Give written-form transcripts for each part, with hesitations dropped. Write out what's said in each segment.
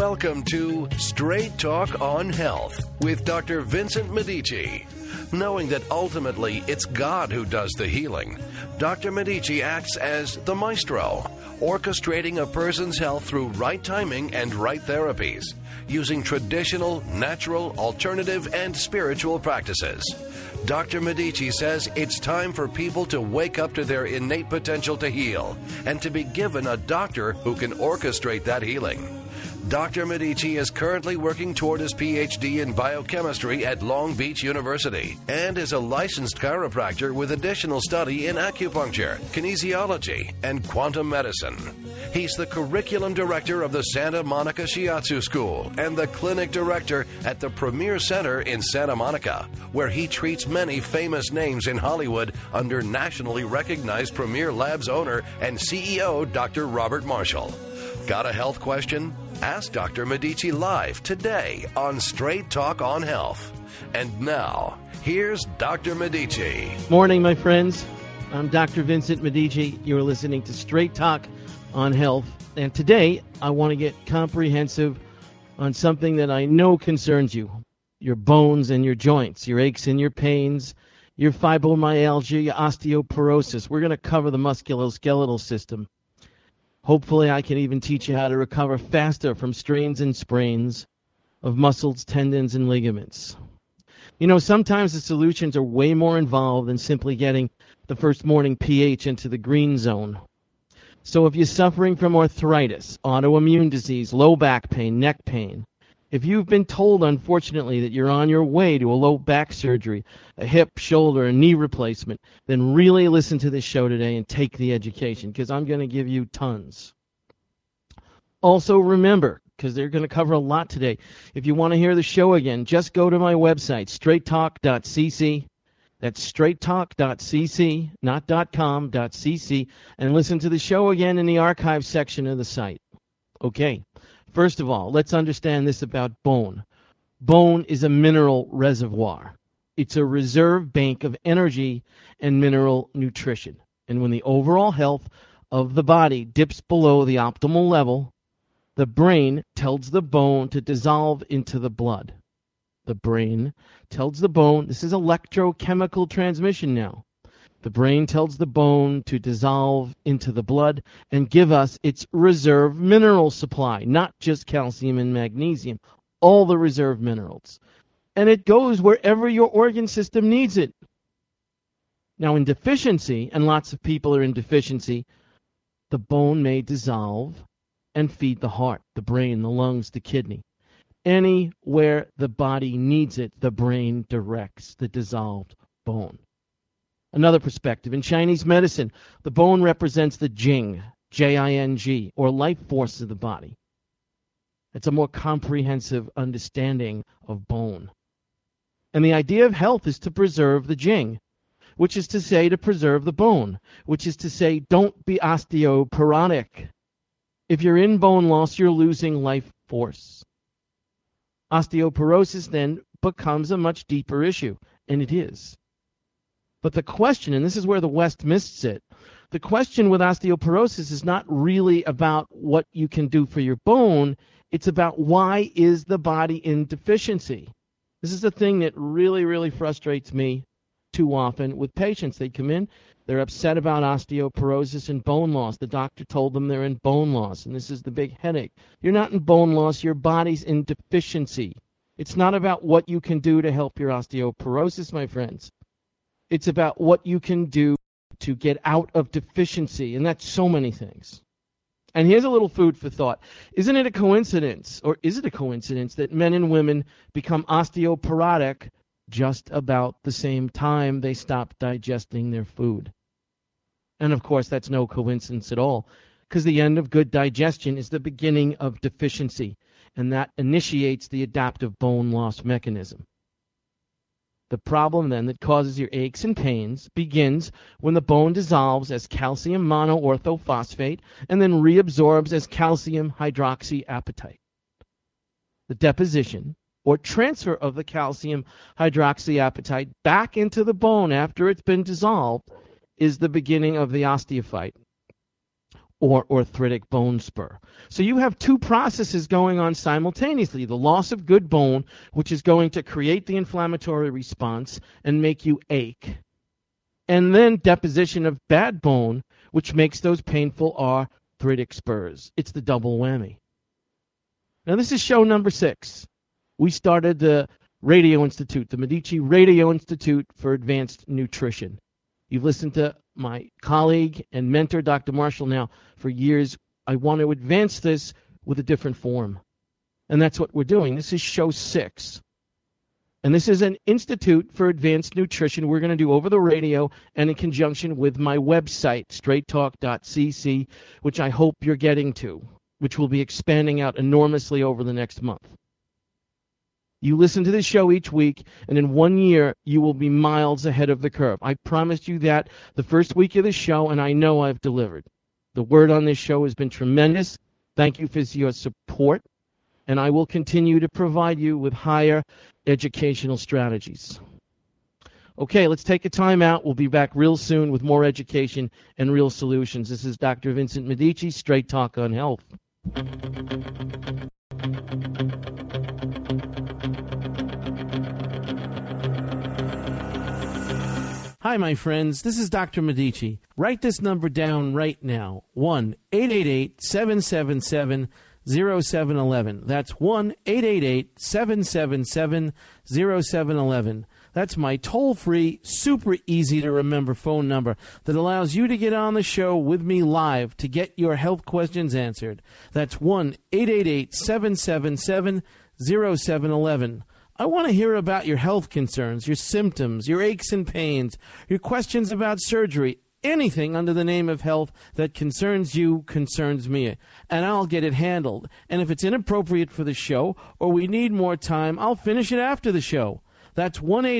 Welcome to Straight Talk on Health with Dr. Vincent Medici. Knowing that ultimately it's God who does the healing, Dr. Medici acts as the maestro, orchestrating a person's health through right timing and right therapies, using traditional, natural, alternative, and spiritual practices. Dr. Medici says it's time for people to wake up to their innate potential to heal and to be given a doctor who can orchestrate that healing. Dr. Medici is currently working toward his PhD in biochemistry at Long Beach University and is a licensed chiropractor with additional study in acupuncture, kinesiology, and quantum medicine. He's the curriculum director of the Santa Monica Shiatsu School and the clinic director at the Premier Center in Santa Monica, where he treats many famous names in Hollywood under nationally recognized Premier Labs owner and CEO Dr. Robert Marshall. Got a health question? Ask Dr. Medici live today on Straight Talk on Health. And now, here's Dr. Medici. Morning, my friends. I'm Dr. Vincent Medici. You're listening to Straight Talk on Health. And today, I want to get comprehensive on something that I know concerns you. Your bones and your joints, your aches and your pains, your fibromyalgia, your osteoporosis. We're going to cover the musculoskeletal system. Hopefully, I can even teach you how to recover faster from strains and sprains of muscles, tendons, and ligaments. You know, sometimes the solutions are way more involved than simply getting the first morning pH into the green zone. So if you're suffering from arthritis, autoimmune disease, low back pain, neck pain, if you've been told, unfortunately, that you're on your way to a low back surgery, a hip, shoulder, and knee replacement, then really listen to this show today and take the education, because I'm going to give you tons. Also remember, because they're going to cover a lot today, if you want to hear the show again, just go to my website, straighttalk.cc. That's straighttalk.cc, not .com, .cc, and listen to the show again in the archive section of the site. Okay. First of all, let's understand this about bone. Bone is a mineral reservoir. It's a reserve bank of energy and mineral nutrition. And when the overall health of the body dips below the optimal level, the brain tells the bone to dissolve into the blood. The brain tells the bone, this is electrochemical transmission now. The brain tells the bone to dissolve into the blood and give us its reserve mineral supply, not just calcium and magnesium, all the reserve minerals. And it goes wherever your organ system needs it. Now, in deficiency, and lots of people are in deficiency, the bone may dissolve and feed the heart, the brain, the lungs, the kidney. Anywhere the body needs it, the brain directs the dissolved bone. Another perspective, in Chinese medicine, the bone represents the Jing, J-I-N-G, or life force of the body. It's a more comprehensive understanding of bone. And the idea of health is to preserve the Jing, which is to say to preserve the bone, which is to say don't be osteoporotic. If you're in bone loss, you're losing life force. Osteoporosis then becomes a much deeper issue, and it is. But the question, and this is where the West missed it, the question with osteoporosis is not really about what you can do for your bone. It's about why is the body in deficiency. This is the thing that really, really frustrates me too often with patients. They come in, they're upset about osteoporosis and bone loss. The doctor told them they're in bone loss, and this is the big headache. You're not in bone loss. Your body's in deficiency. It's not about what you can do to help your osteoporosis, my friends. It's about what you can do to get out of deficiency, and that's so many things. And here's a little food for thought. Isn't it a coincidence, or is it a coincidence, that men and women become osteoporotic just about the same time they stop digesting their food? And, of course, that's no coincidence at all, because the end of good digestion is the beginning of deficiency, and that initiates the adaptive bone loss mechanism. The problem then that causes your aches and pains begins when the bone dissolves as calcium monoorthophosphate and then reabsorbs as calcium hydroxyapatite. The deposition or transfer of the calcium hydroxyapatite back into the bone after it's been dissolved is the beginning of the osteophyte, or arthritic bone spur. So you have two processes going on simultaneously. The loss of good bone, which is going to create the inflammatory response and make you ache. And then deposition of bad bone, which makes those painful arthritic spurs. It's the double whammy. Now this is show number 6. We started the Radio Institute, the Medici Radio Institute for Advanced Nutrition. You've listened to my colleague and mentor, Dr. Marshall, now for years. I want to advance this with a different form. And that's what we're doing. This is show 6. And this is an Institute for Advanced Nutrition we're going to do over the radio and in conjunction with my website, straighttalk.cc, which I hope you're getting to, which will be expanding out enormously over the next month. You listen to this show each week, and in 1 year, you will be miles ahead of the curve. I promised you that the first week of the show, and I know I've delivered. The word on this show has been tremendous. Thank you for your support, and I will continue to provide you with higher educational strategies. Okay, let's take a time out. We'll be back real soon with more education and real solutions. This is Dr. Vincent Medici, Straight Talk on Health. Hi, my friends. This is Dr. Medici. Write this number down right now. 1-888-777-0711. That's 1-888-777-0711. That's my toll-free, super easy-to-remember phone number that allows you to get on the show with me live to get your health questions answered. That's 1-888-777-0711. I want to hear about your health concerns, your symptoms, your aches and pains, your questions about surgery, anything under the name of health that concerns you concerns me, and I'll get it handled. And if it's inappropriate for the show or we need more time, I'll finish it after the show. That's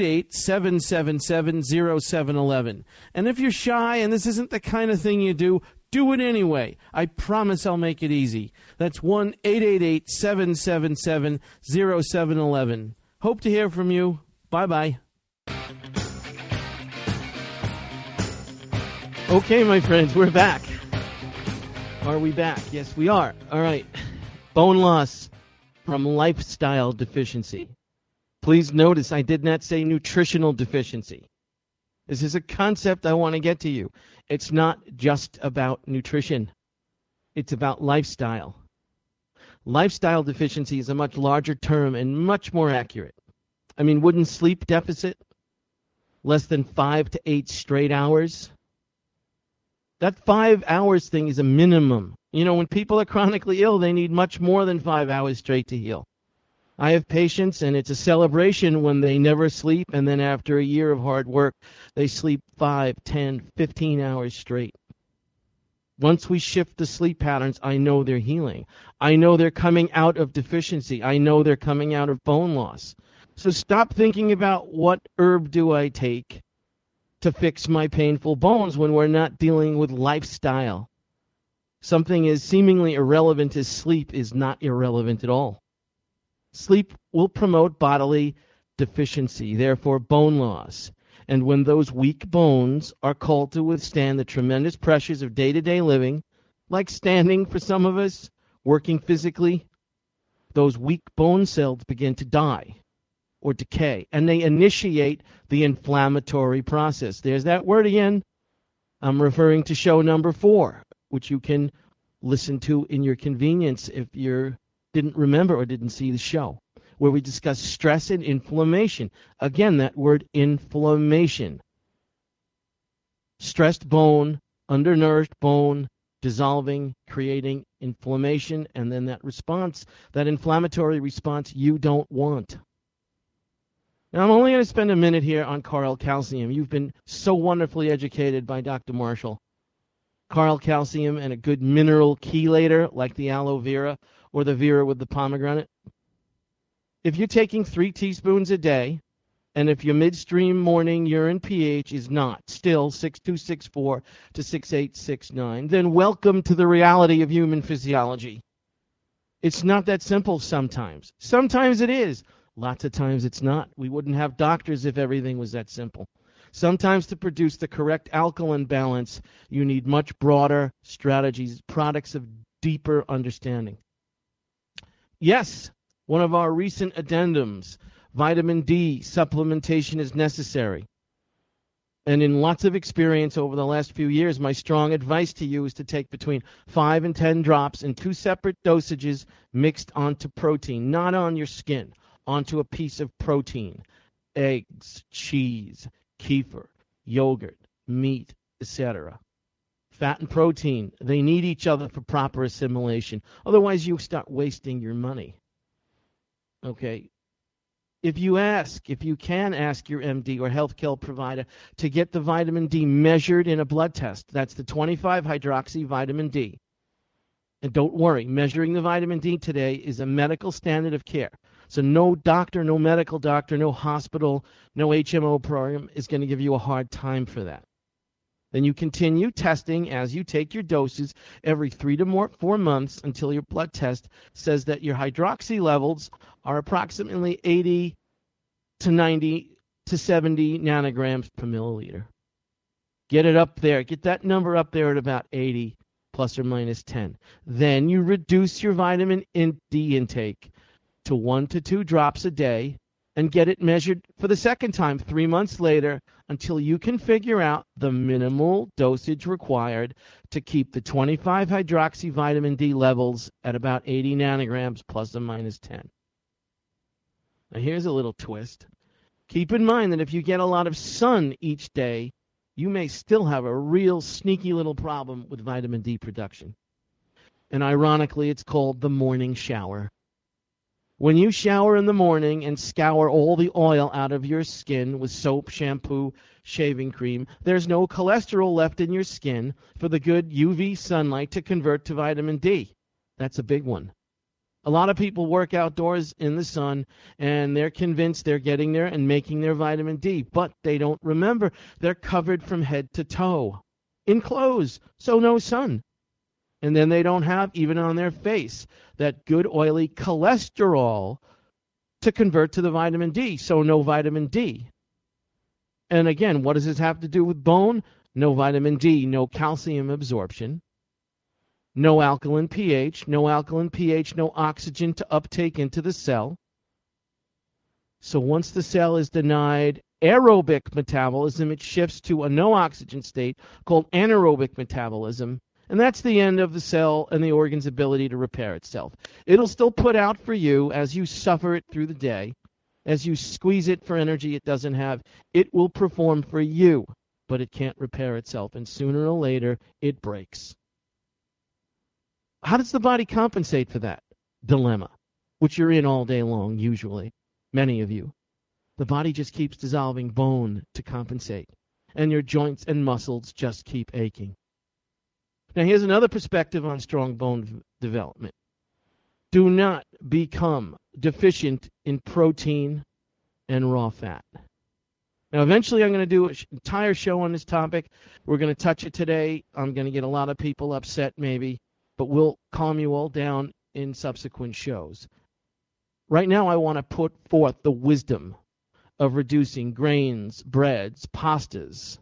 1-888-777-0711. And if you're shy and this isn't the kind of thing you do it anyway. I promise I'll make it easy. That's 1-888-777-0711. Hope to hear from you. Bye-bye. Okay, my friends, we're back. Are we back? Yes, we are. All right. Bone loss from lifestyle deficiency. Please notice I did not say nutritional deficiency. This is a concept I want to get to you. It's not just about nutrition. It's about lifestyle. Lifestyle deficiency is a much larger term and much more accurate. I mean, wouldn't sleep deficit? Less than 5 to 8 straight hours? That 5 hours thing is a minimum. You know, when people are chronically ill, they need much more than 5 hours straight to heal. I have patients, and it's a celebration when they never sleep, and then after a year of hard work, they sleep 5, 10, 15 hours straight. Once we shift the sleep patterns, I know they're healing. I know they're coming out of deficiency. I know they're coming out of bone loss. So stop thinking about what herb do I take to fix my painful bones when we're not dealing with lifestyle. Something as seemingly irrelevant as sleep is not irrelevant at all. Sleep will promote bodily deficiency, therefore bone loss. And when those weak bones are called to withstand the tremendous pressures of day-to-day living, like standing for some of us, working physically, those weak bone cells begin to die or decay, and they initiate the inflammatory process. There's that word again. I'm referring to show number 4, which you can listen to in your convenience if you didn't remember or didn't see the show, where we discuss stress and inflammation. Again, that word inflammation. Stressed bone, undernourished bone, dissolving, creating inflammation, and then that response, that inflammatory response you don't want. Now, I'm only going to spend a minute here on Carl Calcium. You've been so wonderfully educated by Dr. Marshall. Carl Calcium and a good mineral chelator like the aloe vera or the vera with the pomegranate. If you're taking 3 teaspoons a day, and if your midstream morning urine pH is not still 6264 to 6869, then welcome to the reality of human physiology. It's not that simple sometimes. Sometimes it is. Lots of times it's not. We wouldn't have doctors if everything was that simple. Sometimes to produce the correct alkaline balance, you need much broader strategies, products of deeper understanding. Yes, one of our recent addendums, vitamin D supplementation is necessary. And in lots of experience over the last few years, my strong advice to you is to take between 5 and 10 drops in 2 separate dosages mixed onto protein, not on your skin, onto a piece of protein. Eggs, cheese, kefir, yogurt, meat, etc. Fat and protein, they need each other for proper assimilation. Otherwise, you start wasting your money. Okay? If you can ask your MD or healthcare provider to get the vitamin D measured in a blood test. That's the 25-hydroxy vitamin D. And don't worry, measuring the vitamin D today is a medical standard of care. So no doctor, no medical doctor, no hospital, no HMO program is going to give you a hard time for that. Then you continue testing as you take your doses every 3 to 4 months until your blood test says that your hydroxy levels are approximately 80 to 90 to 70 nanograms per milliliter. Get it up there. Get that number up there at about 80 plus or minus 10. Then you reduce your vitamin D intake to 1 to 2 drops a day and get it measured for the second time 3 months later until you can figure out the minimal dosage required to keep the 25-hydroxy vitamin D levels at about 80 nanograms plus or minus 10. Now here's a little twist. Keep in mind that if you get a lot of sun each day, you may still have a real sneaky little problem with vitamin D production. And ironically, it's called the morning shower. When you shower in the morning and scour all the oil out of your skin with soap, shampoo, shaving cream, there's no cholesterol left in your skin for the good UV sunlight to convert to vitamin D. That's a big one. A lot of people work outdoors in the sun, and they're convinced they're getting there and making their vitamin D, but they don't remember they're covered from head to toe in clothes, so no sun. And then they don't have, even on their face, that good oily cholesterol to convert to the vitamin D, so no vitamin D. And again, what does this have to do with bone? No vitamin D, no calcium absorption, no alkaline pH, no oxygen to uptake into the cell. So once the cell is denied aerobic metabolism, it shifts to a no oxygen state called anaerobic metabolism. And that's the end of the cell and the organ's ability to repair itself. It'll still put out for you as you suffer it through the day. As you squeeze it for energy it doesn't have, it will perform for you, but it can't repair itself. And sooner or later, it breaks. How does the body compensate for that dilemma, which you're in all day long, usually, many of you? The body just keeps dissolving bone to compensate, and your joints and muscles just keep aching. Now, here's another perspective on strong bone development. Do not become deficient in protein and raw fat. Now, eventually, I'm going to do an entire show on this topic. We're going to touch it today. I'm going to get a lot of people upset, maybe, but we'll calm you all down in subsequent shows. Right now, I want to put forth the wisdom of reducing grains, breads, pastas,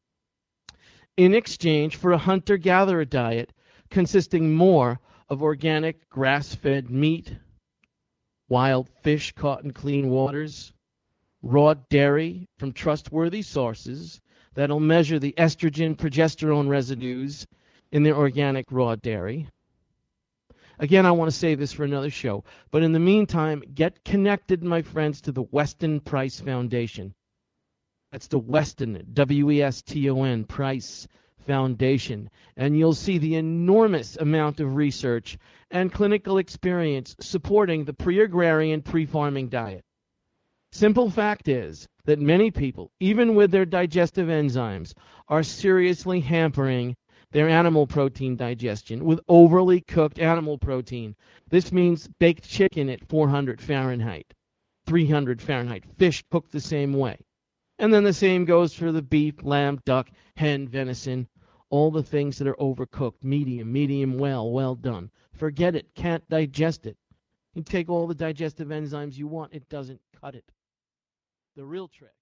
in exchange for a hunter-gatherer diet consisting more of organic grass-fed meat, wild fish caught in clean waters, raw dairy from trustworthy sources that'll measure the estrogen, progesterone residues in their organic raw dairy. Again, I want to save this for another show, but in the meantime, get connected, my friends, to the Weston Price Foundation. That's the Weston, W-E-S-T-O-N, Price Foundation. And you'll see the enormous amount of research and clinical experience supporting the pre-agrarian, pre-farming diet. Simple fact is that many people, even with their digestive enzymes, are seriously hampering their animal protein digestion with overly cooked animal protein. This means baked chicken at 400 Fahrenheit, 300 Fahrenheit, fish cooked the same way. And then the same goes for the beef, lamb, duck, hen, venison, all the things that are overcooked, medium well done. Forget it, can't digest it. You take all the digestive enzymes you want, it doesn't cut it. The real trick